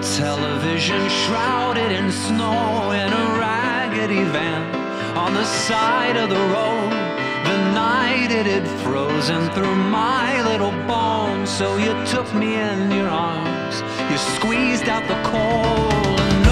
television shrouded in snow in a raggedy van on the side of the road. The night it had frozen through my little bones. So you took me in your arms, you squeezed out the cold. And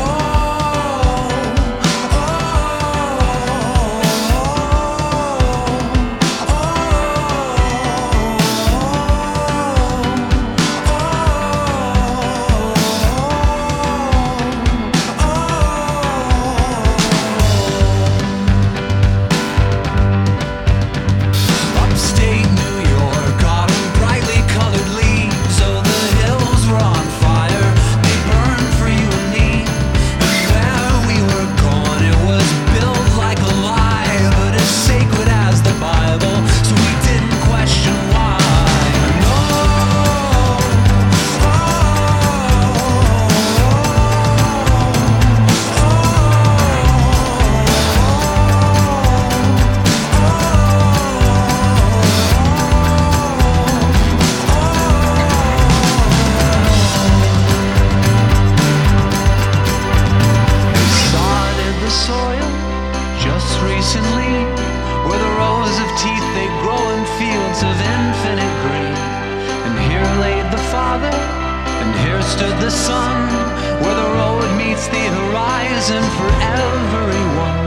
recently, where the rows of teeth they grow in fields of infinite green. And here laid the Father, and here stood the Son, where the road meets the horizon for everyone.